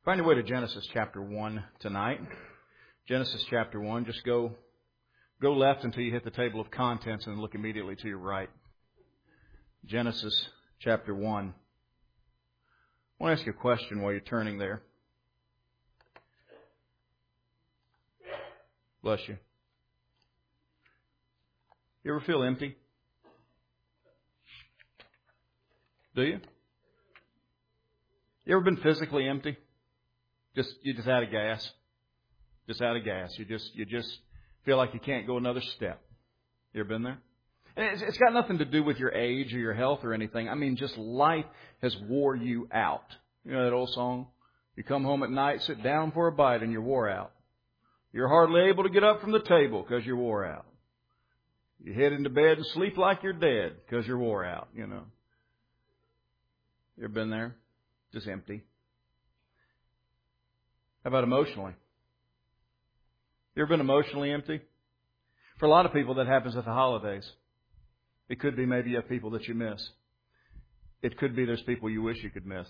Find your way to Genesis chapter 1 tonight. Genesis chapter 1. Just go left until you hit the table of contents and look immediately to your right. Genesis chapter 1. I want to ask you a question while you're turning there. Bless you. You ever feel empty? Do you? You ever been physically empty? You just out of gas. Just out of gas. You just feel like you can't go another step. You ever been there? And it's got nothing to do with your age or your health or anything. I mean, just life has wore you out. You know that old song? You come home at night, sit down for a bite, and you're wore out. You're hardly able to get up from the table because you're wore out. You head into bed and sleep like you're dead because you're wore out, you know. You ever been there? Just empty. How about emotionally? You ever been emotionally empty? For a lot of people, that happens at the holidays. It could be maybe you have people that you miss. It could be there's people you wish you could miss.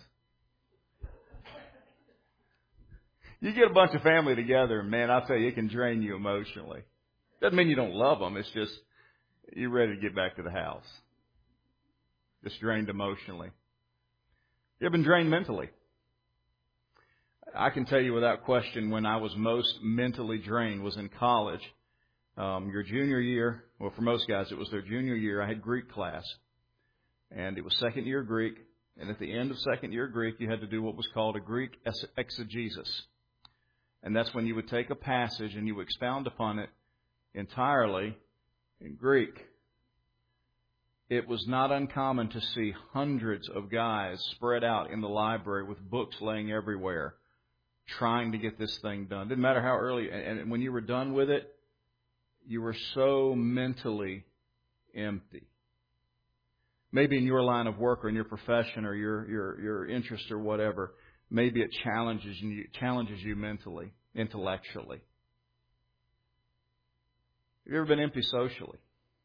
You get a bunch of family together, and man, I'll tell you, it can drain you emotionally. Doesn't mean you don't love them. It's just you're ready to get back to the house. Just drained emotionally. You ever been drained mentally? I can tell you without question when I was most mentally drained was in college. Your junior year, well, for most guys, it was their junior year. I had Greek class, and it was second year Greek. And at the end of second year Greek, you had to do what was called a Greek exegesis. And that's when you would take a passage and you would expound upon it entirely in Greek. It was not uncommon to see hundreds of guys spread out in the library with books laying everywhere, trying to get this thing done. Didn't matter how early. And when you were done with it, you were so mentally empty. Maybe in your line of work or in your profession or your interest or whatever, maybe it challenges you mentally, intellectually. Have you ever been empty socially?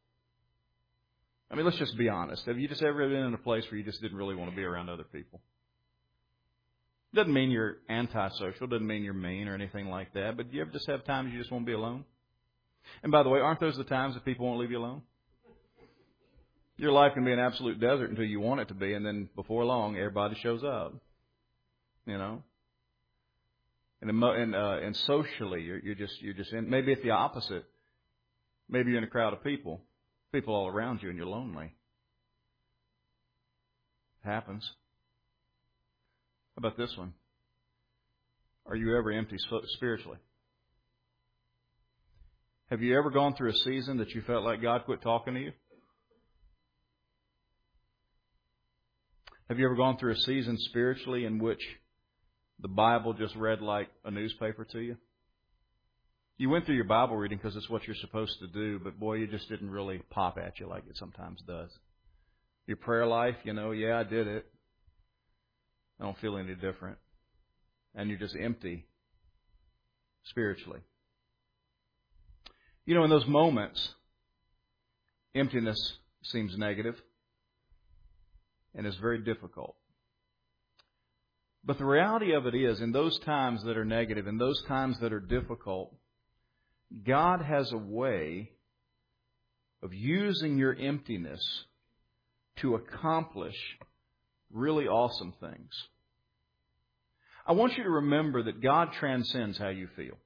I mean, let's just be honest. Have you just ever been in a place where you just didn't really want to be around other people? Doesn't mean you're antisocial. Doesn't mean you're mean or anything like that. But do you ever just have times you just want to be alone? And by the way, aren't those the times that people won't leave you alone? Your life can be an absolute desert until you want it to be, and then before long, everybody shows up. You know. And socially, you're just in. Maybe it's the opposite. Maybe you're in a crowd of people all around you, and you're lonely. It happens. How about this one? Are you ever empty spiritually? Have you ever gone through a season that you felt like God quit talking to you? Have you ever gone through a season spiritually in which the Bible just read like a newspaper to you? You went through your Bible reading because it's what you're supposed to do, but boy, it just didn't really pop at you like it sometimes does. Your prayer life, I did it. I don't feel any different. And you're just empty spiritually. In those moments, emptiness seems negative and is very difficult. But the reality of it is, in those times that are negative, in those times that are difficult, God has a way of using your emptiness to accomplish really awesome things. I want you to remember that God transcends how you feel.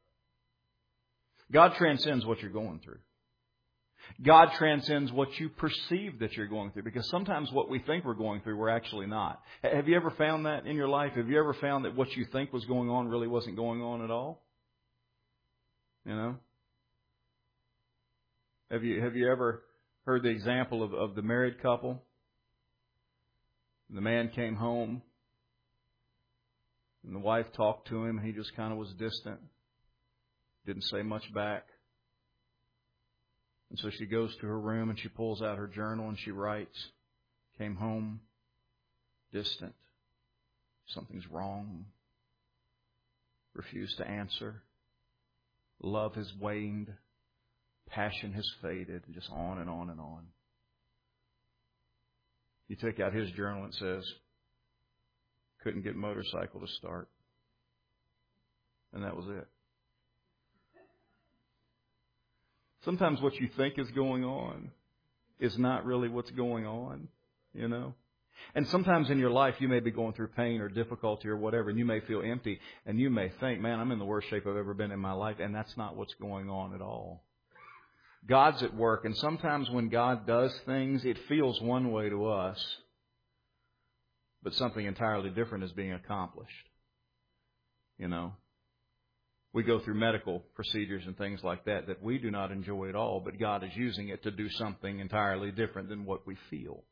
God transcends what you're going through. God transcends what you perceive that you're going through, because sometimes what we think we're going through, we're actually not. Have you ever found that in your life? Have you ever found that what you think was going on really wasn't going on at all? Have you ever heard the example of the married couple? The man came home, and the wife talked to him, and he just kind of was distant. Didn't say much back. And so she goes to her room and she pulls out her journal and she writes, came home, distant, something's wrong, refused to answer, love has waned, passion has faded, and just on and on and on. You take out his journal and it says, couldn't get motorcycle to start. And that was it. Sometimes what you think is going on is not really what's going on, you know. And sometimes in your life you may be going through pain or difficulty or whatever, and you may feel empty, and you may think, man, I'm in the worst shape I've ever been in my life, and that's not what's going on at all. God's at work, and sometimes when God does things, it feels one way to us, but something entirely different is being accomplished. You know, we go through medical procedures and things like that we do not enjoy at all, but God is using it to do something entirely different than what we feel.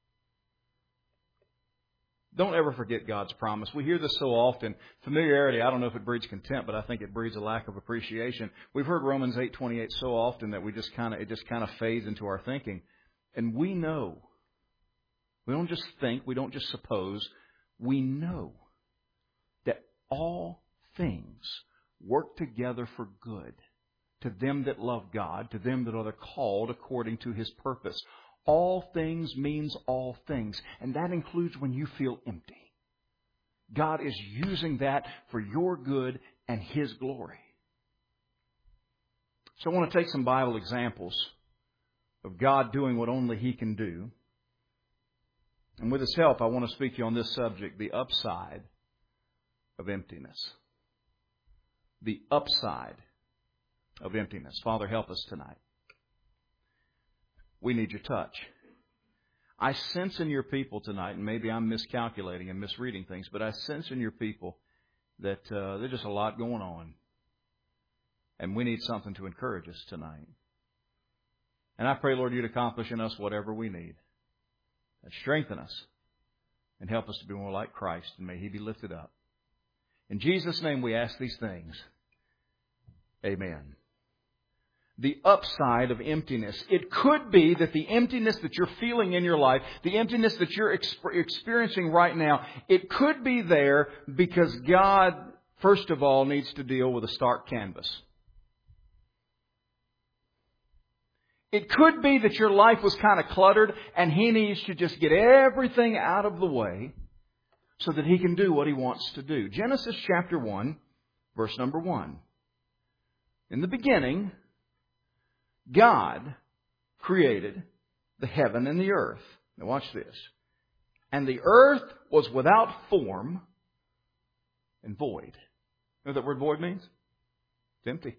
Don't ever forget God's promise. We hear this so often. Familiarity, I don't know if it breeds contempt, but I think it breeds a lack of appreciation. We've heard Romans 8:28 so often that it just kind of fades into our thinking. And we know. We don't just think, we don't just suppose. We know that all things work together for good to them that love God, to them that are called according to His purpose. All things means all things, and that includes when you feel empty. God is using that for your good and His glory. So I want to take some Bible examples of God doing what only He can do. And with His help, I want to speak to you on this subject, the upside of emptiness. The upside of emptiness. Father, help us tonight. We need your touch. I sense in your people tonight, and maybe I'm miscalculating and misreading things, but I sense in your people that there's just a lot going on. And we need something to encourage us tonight. And I pray, Lord, you'd accomplish in us whatever we need. And strengthen us and help us to be more like Christ, and may He be lifted up. In Jesus' name we ask these things. Amen. The upside of emptiness. It could be that the emptiness that you're feeling in your life, the emptiness that you're experiencing right now, it could be there because God, first of all, needs to deal with a stark canvas. It could be that your life was kind of cluttered and He needs to just get everything out of the way so that He can do what He wants to do. Genesis chapter 1, verse number 1. In the beginning, God created the heaven and the earth. Now watch this. And the earth was without form and void. You know what that word void means? It's empty.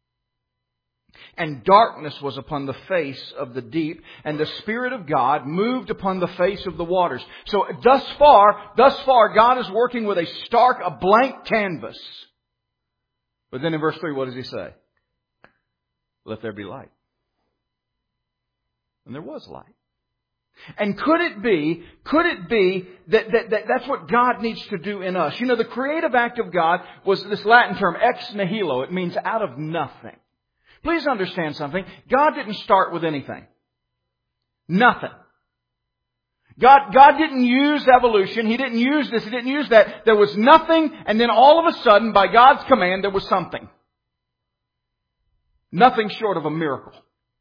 And darkness was upon the face of the deep, and the Spirit of God moved upon the face of the waters. So thus far, God is working with a blank canvas. But then in verse 3, what does He say? Let there be light. And there was light. And could it be that that's what God needs to do in us? You know, the creative act of God was this Latin term, ex nihilo. It means out of nothing. Please understand something. God didn't start with anything. Nothing. God didn't use evolution. He didn't use this. He didn't use that. There was nothing, and then all of a sudden, by God's command, there was something. Nothing short of a miracle.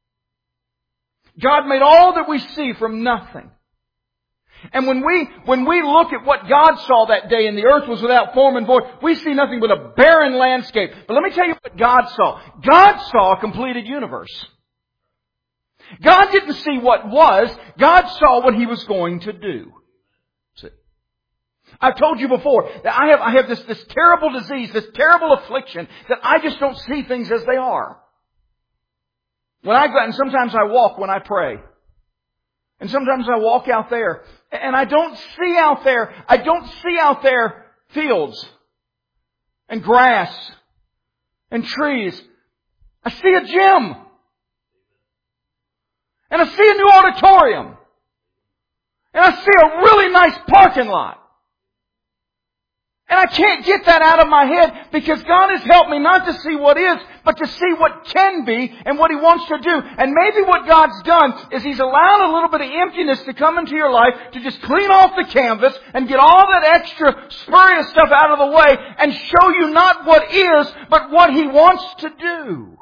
God made all that we see from nothing. And when we look at what God saw that day and the earth was without form and void, we see nothing but a barren landscape. But let me tell you what God saw. God saw a completed universe. God didn't see what was. God saw what He was going to do. See? I've told you before that I have this terrible disease, this terrible affliction, that I just don't see things as they are. When I go out, and sometimes I walk when I pray. And sometimes I walk out there, and I don't see out there fields and grass and trees. I see a gym. And I see a new auditorium. And I see a really nice parking lot. And I can't get that out of my head because God has helped me not to see what is, but to see what can be and what He wants to do. And maybe what God's done is He's allowed a little bit of emptiness to come into your life to just clean off the canvas and get all that extra spurious stuff out of the way and show you not what is, but what He wants to do.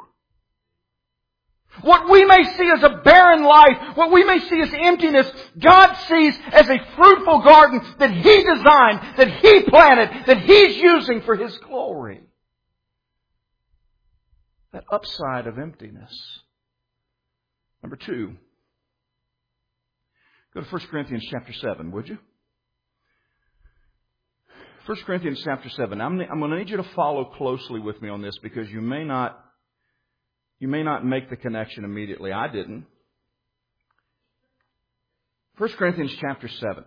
What we may see as a barren life, what we may see as emptiness, God sees as a fruitful garden that He designed, that He planted, that He's using for His glory. That upside of emptiness. Number 2. Go to 1 Corinthians chapter 7, would you? 1 Corinthians chapter 7. I'm going to need you to follow closely with me on this because you may not make the connection immediately. I didn't. 1 Corinthians chapter 7.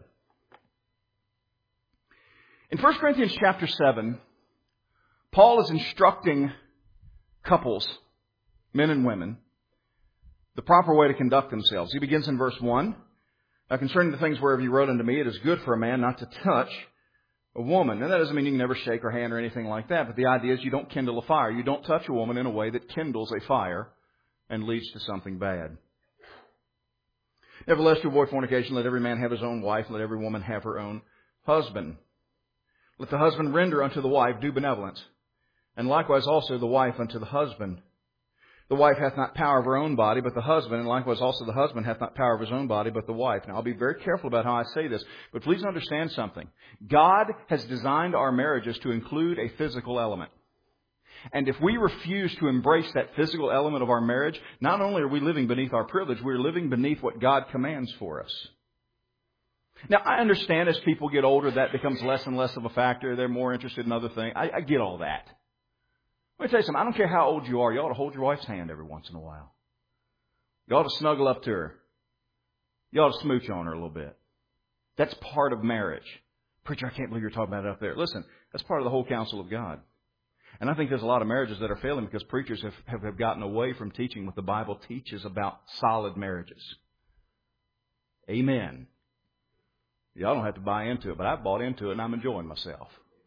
In 1 Corinthians chapter 7, Paul is instructing couples, men and women, the proper way to conduct themselves. He begins in verse 1. Now, concerning the things whereof you wrote unto me, it is good for a man not to touch a woman. And that doesn't mean you can never shake her hand or anything like that. But the idea is you don't kindle a fire. You don't touch a woman in a way that kindles a fire and leads to something bad. Nevertheless, to avoid fornication, let every man have his own wife, and let every woman have her own husband. Let the husband render unto the wife due benevolence, and likewise also the wife unto the husband. The wife hath not power of her own body, but the husband, and likewise also the husband hath not power of his own body, but the wife. Now, I'll be very careful about how I say this, but please understand something. God has designed our marriages to include a physical element. And if we refuse to embrace that physical element of our marriage, not only are we living beneath our privilege, we're living beneath what God commands for us. Now, I understand as people get older, that becomes less and less of a factor. They're more interested in other things. I get all that. Let me tell you something. I don't care how old you are. You ought to hold your wife's hand every once in a while. You ought to snuggle up to her. You ought to smooch on her a little bit. That's part of marriage. Preacher, I can't believe you're talking about it up there. Listen, that's part of the whole counsel of God. And I think there's a lot of marriages that are failing because preachers have gotten away from teaching what the Bible teaches about solid marriages. Amen. Y'all don't have to buy into it, but I've bought into it and I'm enjoying myself.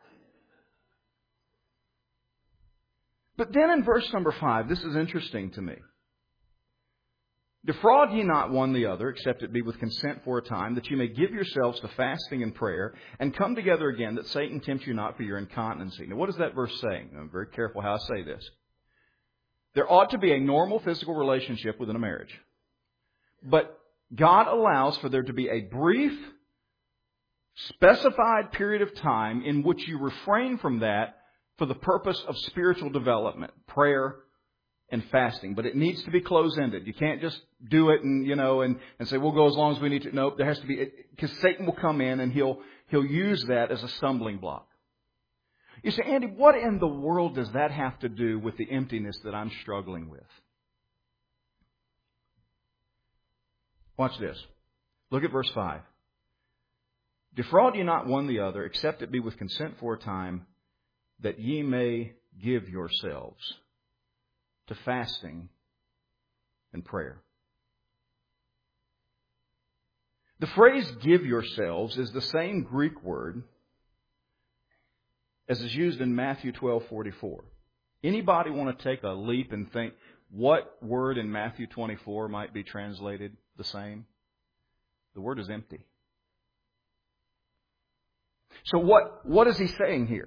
But then in verse number 5, this is interesting to me. Defraud ye not one the other, except it be with consent for a time, that you may give yourselves to fasting and prayer, and come together again, that Satan tempt you not for your incontinency. Now, what is that verse saying? I'm very careful how I say this. There ought to be a normal physical relationship within a marriage. But God allows for there to be a brief, specified period of time in which you refrain from that for the purpose of spiritual development, prayer and fasting. But it needs to be close-ended. You can't just do it and say, we'll go as long as we need to. No, there has to be, because Satan will come in and he'll use that as a stumbling block. You say, Andy, what in the world does that have to do with the emptiness that I'm struggling with? Watch this. Look at verse 5. Defraud ye not one the other, except it be with consent for a time, that ye may give yourselves to fasting and prayer. The phrase give yourselves is the same Greek word as is used in Matthew 12:44. Anybody want to take a leap and think what word in Matthew 24 might be translated the same? The word is empty. So what is he saying here?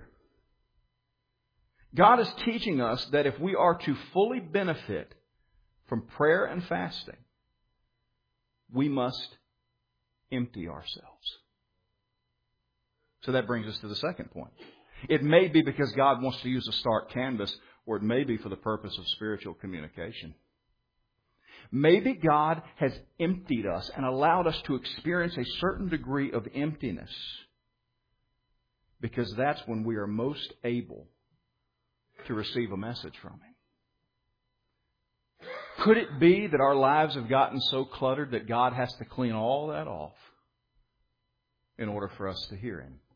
God is teaching us that if we are to fully benefit from prayer and fasting, we must empty ourselves. So that brings us to the second point. It may be because God wants to use a stark canvas, or it may be for the purpose of spiritual communication. Maybe God has emptied us and allowed us to experience a certain degree of emptiness, because that's when we are most able to receive a message from Him. Could it be that our lives have gotten so cluttered that God has to clean all that off in order for us to hear Him?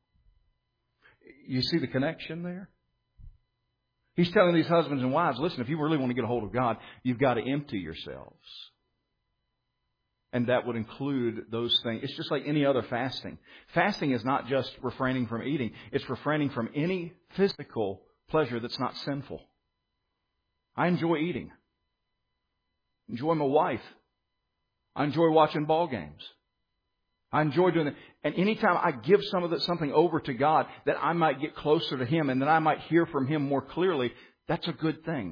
You see the connection there? He's telling these husbands and wives, listen, if you really want to get a hold of God, you've got to empty yourselves. And that would include those things. It's just like any other fasting. Fasting is not just refraining from eating. It's refraining from any physical pleasure that's not sinful. I enjoy eating. Enjoy my wife. I enjoy watching ball games. I enjoy doing that. And anytime I give something over to God that I might get closer to Him and that I might hear from Him more clearly, that's a good thing.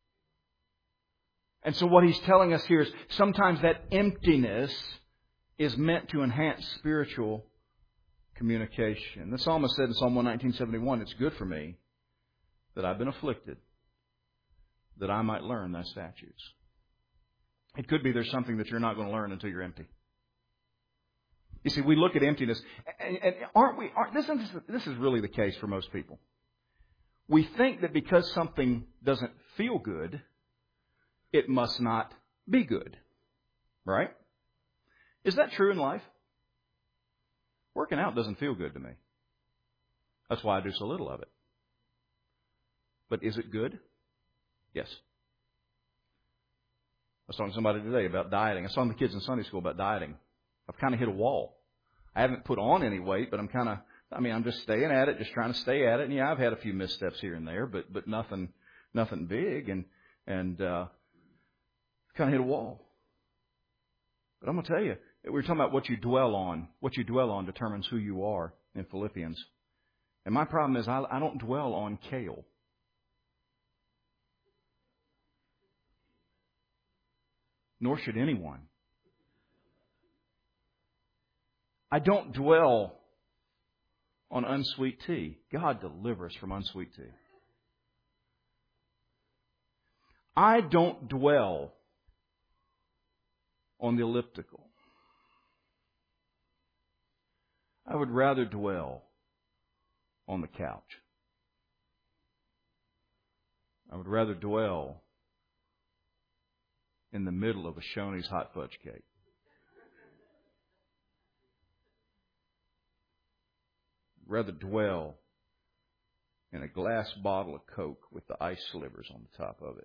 And so what He's telling us here is sometimes that emptiness is meant to enhance spiritual communication. The psalmist said in Psalm 119:71, it's good for me that I've been afflicted, that I might learn thy statutes. It could be there's something that you're not going to learn until you're empty. You see, we look at emptiness, and this is really the case for most people. We think that because something doesn't feel good, it must not be good. Right? Is that true in life? Working out doesn't feel good to me. That's why I do so little of it. But is it good? Yes. I was talking to somebody today about dieting. I was talking to the kids in Sunday school about dieting. I've kind of hit a wall. I haven't put on any weight, but I'm just staying at it, just trying to stay at it. And yeah, I've had a few missteps here and there, but nothing big, and kind of hit a wall. But I'm going to tell you, we were talking about what you dwell on. What you dwell on determines who you are in Philippians. And my problem is I don't dwell on kale. Nor should anyone. I don't dwell on unsweet tea. God deliver us from unsweet tea. I don't dwell on the elliptical. I would rather dwell on the couch. I would rather dwell in the middle of a Shoney's hot fudge cake. I'd rather dwell in a glass bottle of Coke with the ice slivers on the top of it.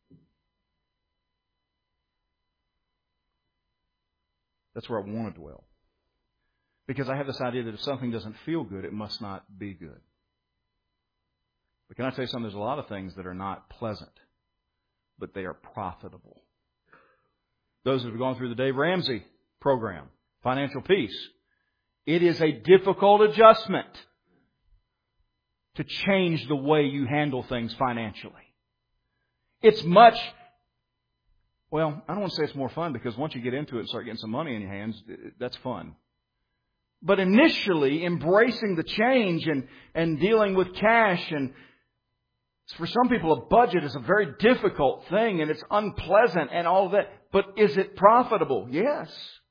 That's where I want to dwell. Because I have this idea that if something doesn't feel good, it must not be good. But can I tell you something? There's a lot of things that are not pleasant, but they are profitable. Those that have gone through the Dave Ramsey program, Financial Peace, it is a difficult adjustment to change the way you handle things financially. It's much, well, I don't want to say it's more fun, because once you get into it and start getting some money in your hands, that's fun. But initially, embracing the change and dealing with cash, and for some people, a budget is a very difficult thing, and it's unpleasant and all of that. But is it profitable? Yes.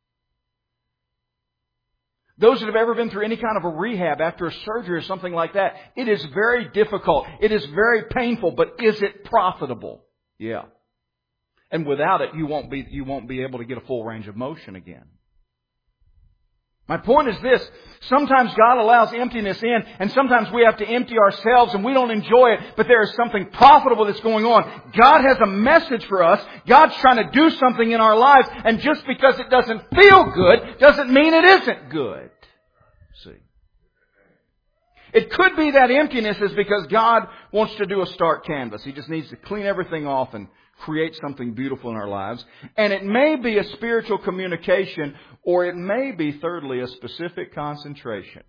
Those that have ever been through any kind of a rehab after a surgery or something like that, it is very difficult. It is very painful, but is it profitable? Yeah. And without it, you won't be able to get a full range of motion again. My point is this: sometimes God allows emptiness in, and sometimes we have to empty ourselves and we don't enjoy it, but there is something profitable that's going on. God has a message for us. God's trying to do something in our lives, and just because it doesn't feel good doesn't mean it isn't good. See? It could be that emptiness is because God wants to do a stark canvas. He just needs to clean everything off and create something beautiful in our lives. And it may be a spiritual communication, or it may be, thirdly, a specific concentration.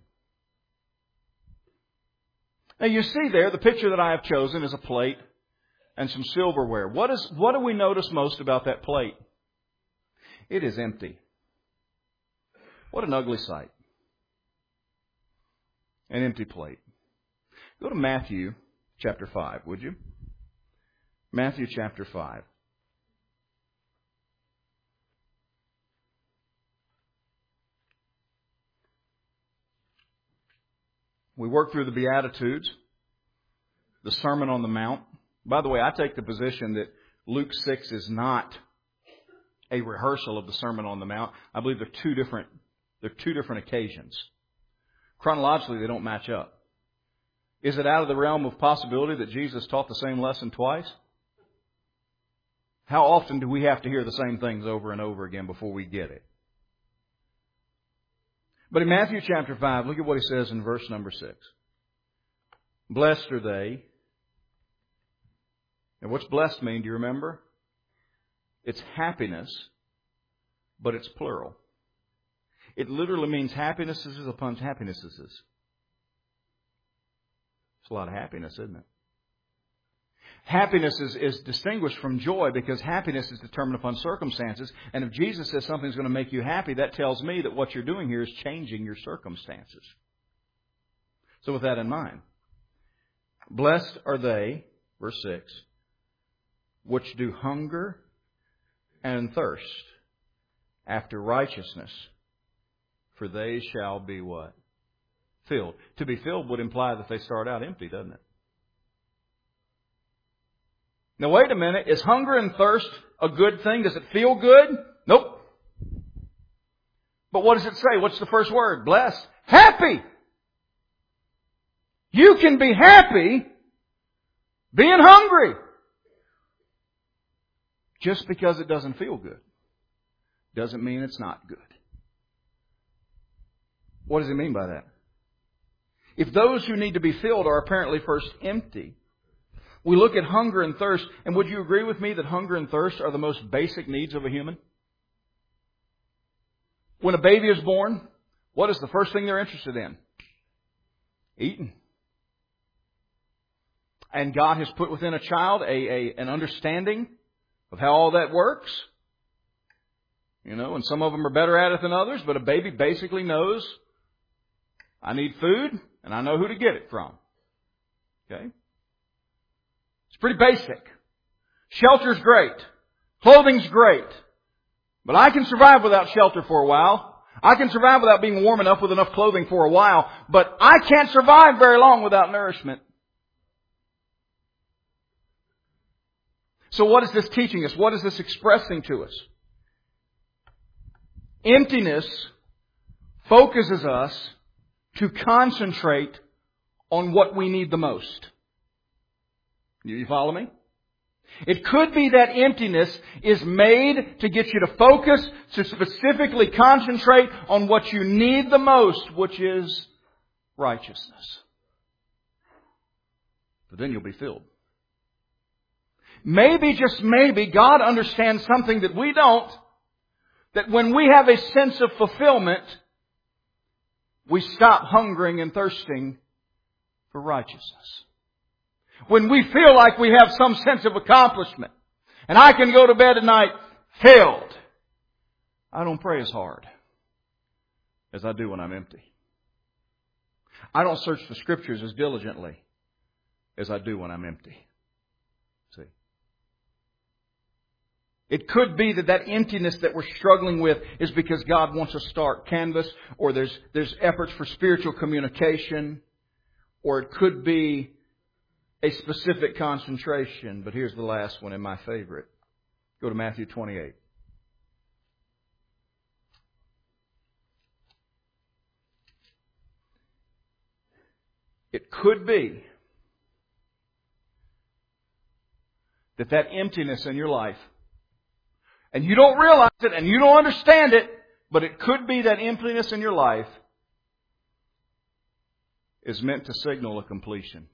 Now you see there, the picture that I have chosen is a plate and some silverware. What do we notice most about that plate? It is empty. What an ugly sight. An empty plate. Go to Matthew chapter 5, would you? Matthew chapter 5. We work through the Beatitudes, the Sermon on the Mount. By the way, I take the position that Luke 6 is not a rehearsal of the Sermon on the Mount. I believe they're two different occasions. Chronologically, they don't match up. Is it out of the realm of possibility that Jesus taught the same lesson twice? How often do we have to hear the same things over and over again before we get it? But in Matthew chapter 5, look at what he says in verse number 6. Blessed are they. And what's blessed mean? Do you remember? It's happiness, but it's plural. It literally means happinesses upon happinesses. It's a lot of happiness, isn't it? Happiness is distinguished from joy because happiness is determined upon circumstances. And if Jesus says something's going to make you happy, that tells me that what you're doing here is changing your circumstances. So with that in mind, blessed are they, verse 6, which do hunger and thirst after righteousness, for they shall be what? Filled. To be filled would imply that they start out empty, doesn't it? Now wait a minute. Is hunger and thirst a good thing? Does it feel good? Nope. But what does it say? What's the first word? Blessed. Happy. You can be happy being hungry. Just because it doesn't feel good doesn't mean it's not good. What does he mean by that? If those who need to be filled are apparently first empty, we look at hunger and thirst, and would you agree with me that hunger and thirst are the most basic needs of a human? When a baby is born, what is the first thing they're interested in? Eating. And God has put within a child an understanding of how all that works. You know, and some of them are better at it than others, but a baby basically knows, I need food, and I know who to get it from. Okay? It's pretty basic. Shelter's great. Clothing's great. But I can survive without shelter for a while. I can survive without being warm enough with enough clothing for a while. But I can't survive very long without nourishment. So what is this teaching us? What is this expressing to us? Emptiness focuses us to concentrate on what we need the most. You follow me? It could be that emptiness is made to get you to focus, to specifically concentrate on what you need the most, which is righteousness. But then you'll be filled. Maybe, just maybe, God understands something that we don't, that when we have a sense of fulfillment, we stop hungering and thirsting for righteousness. When we feel like we have some sense of accomplishment, and I can go to bed at night filled, I don't pray as hard as I do when I'm empty. I don't search the Scriptures as diligently as I do when I'm empty. See? It could be that emptiness that we're struggling with is because God wants a stark canvas, or there's efforts for spiritual communication, or it could be a specific concentration. But here's the last one and my favorite. Go to Matthew 28. It could be that emptiness in your life, and you don't realize it and you don't understand it, but it could be that emptiness in your life is meant to signal a completion.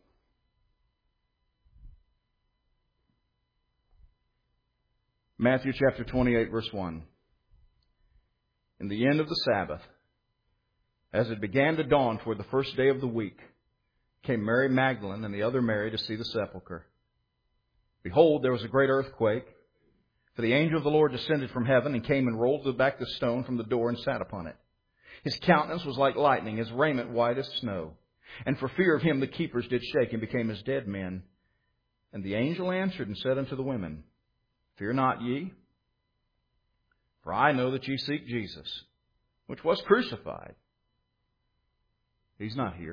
Matthew chapter 28, verse 1. In the end of the Sabbath, as it began to dawn toward the first day of the week, came Mary Magdalene and the other Mary to see the sepulchre. Behold, there was a great earthquake, for the angel of the Lord descended from heaven and came and rolled back the stone from the door and sat upon it. His countenance was like lightning, his raiment white as snow. And for fear of him the keepers did shake and became as dead men. And the angel answered and said unto the women, Fear not ye, for I know that ye seek Jesus, which was crucified. He's not here.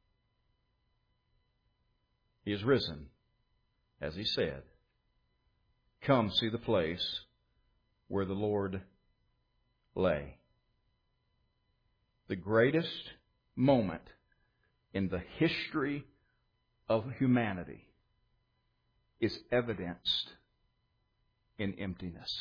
He is risen, as he said. Come see the place where the Lord lay. The greatest moment in the history of humanity is evidenced in emptiness.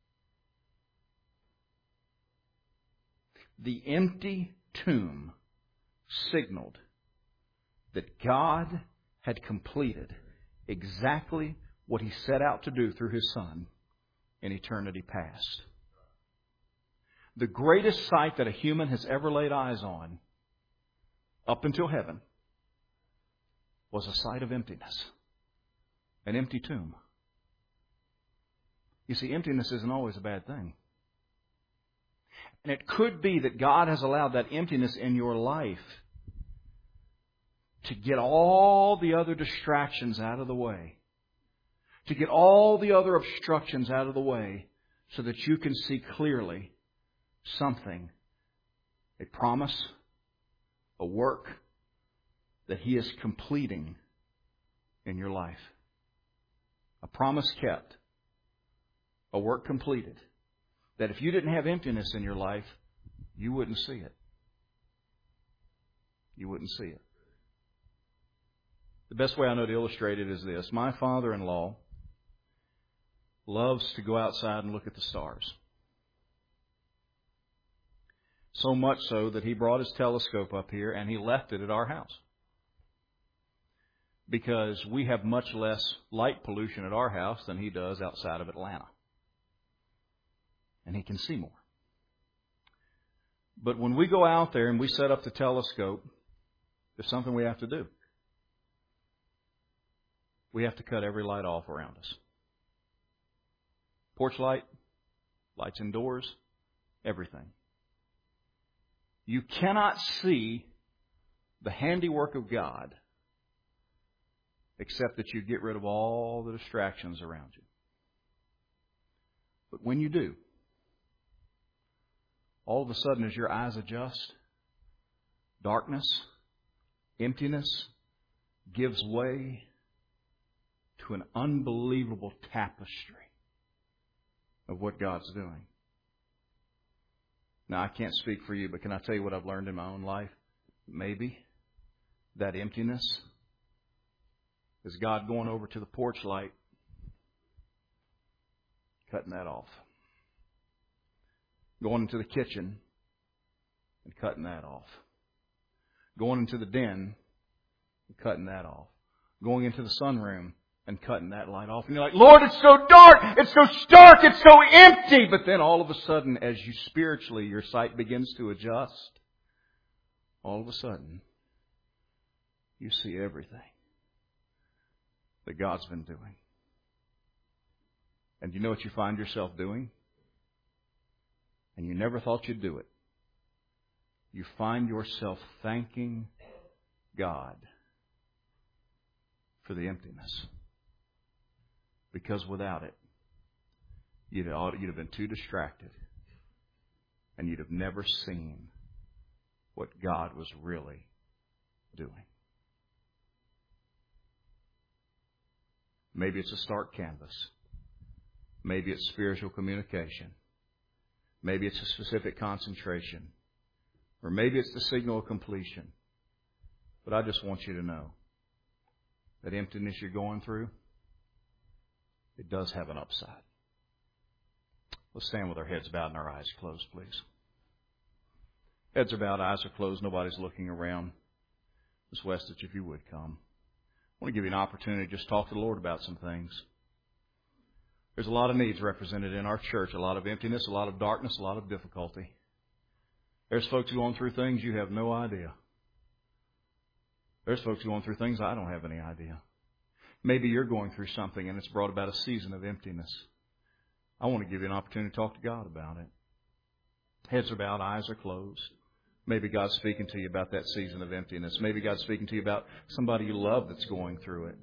The empty tomb signaled that God had completed exactly what He set out to do through His Son in eternity past. The greatest sight that a human has ever laid eyes on, up until heaven, was a sight of emptiness. An empty tomb. You see, emptiness isn't always a bad thing. And it could be that God has allowed that emptiness in your life to get all the other distractions out of the way, to get all the other obstructions out of the way so that you can see clearly something, a promise, a work that He is completing in your life. A promise kept, a work completed, that if you didn't have emptiness in your life, you wouldn't see it. You wouldn't see it. The best way I know to illustrate it is this. My father-in-law loves to go outside and look at the stars. So much so that he brought his telescope up here and he left it at our house. Because we have much less light pollution at our house than he does outside of Atlanta. And he can see more. But when we go out there and we set up the telescope, there's something we have to do. We have to cut every light off around us. Porch light, lights indoors, everything. You cannot see the handiwork of God except that you get rid of all the distractions around you. But when you do, all of a sudden as your eyes adjust, darkness, emptiness gives way to an unbelievable tapestry of what God's doing. Now, I can't speak for you, but can I tell you what I've learned in my own life? Maybe that emptiness is God going over to the porch light, cutting that off. Going into the kitchen and cutting that off. Going into the den and cutting that off. Going into the sunroom and cutting that light off. And you're like, Lord, it's so dark, it's so stark, it's so empty. But then all of a sudden, as you spiritually, your sight begins to adjust, all of a sudden, you see everything that God's been doing. And you know what you find yourself doing? And you never thought you'd do it. You find yourself thanking God for the emptiness. Because without it, you'd have been too distracted. And you'd have never seen what God was really doing. Maybe it's a stark canvas. Maybe it's spiritual communication. Maybe it's a specific concentration. Or maybe it's the signal of completion. But I just want you to know that emptiness you're going through, it does have an upside. Let's stand with our heads bowed and our eyes closed, please. Heads are bowed, eyes are closed, nobody's looking around. Miss Westich, if you would come. I want to give you an opportunity to just talk to the Lord about some things. There's a lot of needs represented in our church, a lot of emptiness, a lot of darkness, a lot of difficulty. There's folks going through things you have no idea. There's folks going through things I don't have any idea. Maybe you're going through something and it's brought about a season of emptiness. I want to give you an opportunity to talk to God about it. Heads are bowed, eyes are closed. Maybe God's speaking to you about that season of emptiness. Maybe God's speaking to you about somebody you love that's going through it.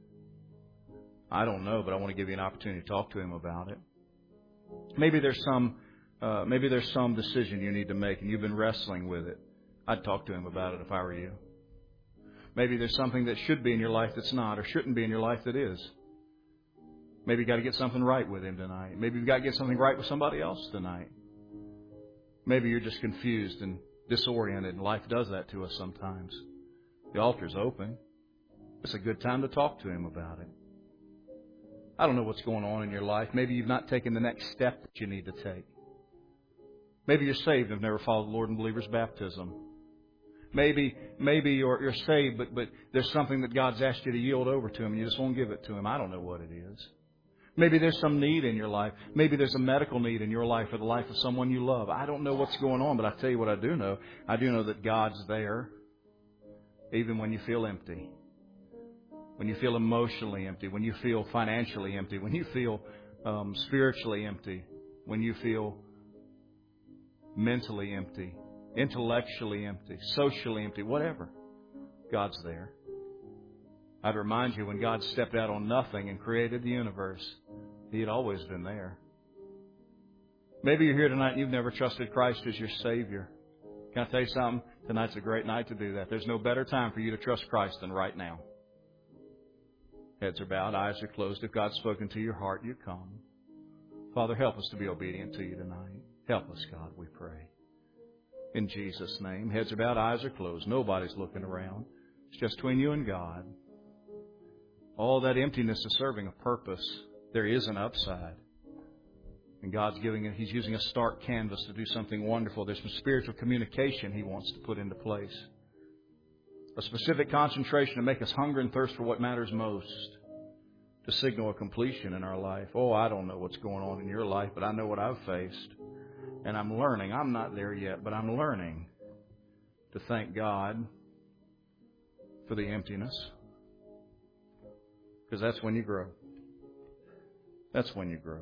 I don't know, but I want to give you an opportunity to talk to Him about it. Maybe there's some decision you need to make and you've been wrestling with it. I'd talk to Him about it if I were you. Maybe there's something that should be in your life that's not, or shouldn't be in your life that is. Maybe you've got to get something right with Him tonight. Maybe you've got to get something right with somebody else tonight. Maybe you're just confused and disoriented, and life does that to us sometimes. The altar's open. It's a good time to talk to Him about it. I don't know what's going on in your life. Maybe you've not taken the next step that you need to take. Maybe you're saved and have never followed the Lord in believer's baptism. Maybe you're saved, but there's something that God's asked you to yield over to Him and you just won't give it to Him. I don't know what it is. Maybe there's some need in your life. Maybe there's a medical need in your life or the life of someone you love. I don't know what's going on, but I tell you what I do know. I do know that God's there even when you feel empty. When you feel emotionally empty, when you feel financially empty, when you feel spiritually empty, when you feel mentally empty, intellectually empty, socially empty, whatever. God's there. I'd remind you when God stepped out on nothing and created the universe, He had always been there. Maybe you're here tonight and you've never trusted Christ as your Savior. Can I tell you something? Tonight's a great night to do that. There's no better time for you to trust Christ than right now. Heads are bowed, eyes are closed. If God's spoken to your heart, you come. Father, help us to be obedient to you tonight. Help us, God, we pray. In Jesus' name, heads are bowed, eyes are closed. Nobody's looking around. It's just between you and God. All that emptiness is serving a purpose. There is an upside. And God's giving it. He's using a stark canvas to do something wonderful. There's some spiritual communication He wants to put into place. A specific concentration to make us hunger and thirst for what matters most. To signal a completion in our life. Oh, I don't know what's going on in your life, but I know what I've faced. And I'm learning. I'm not there yet, but I'm learning to thank God for the emptiness. Because that's when you grow. That's when you grow.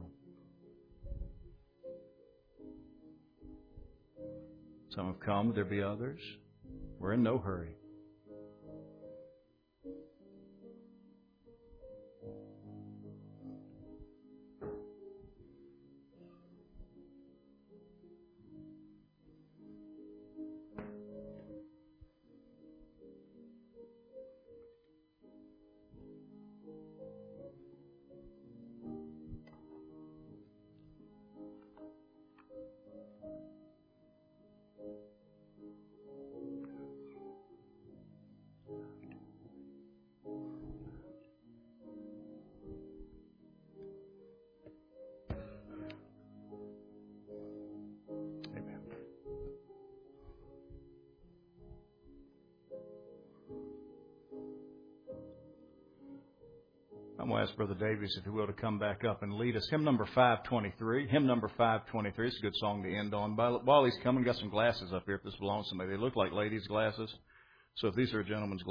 Some have come. Will there be others? We're in no hurry. I'm going to ask Brother Davies, if he will, to come back up and lead us. Hymn number 523. Hymn number 523. It's a good song to end on. While he's coming, got some glasses up here if this belongs to somebody. They look like ladies' glasses. So if these are a gentleman's glasses,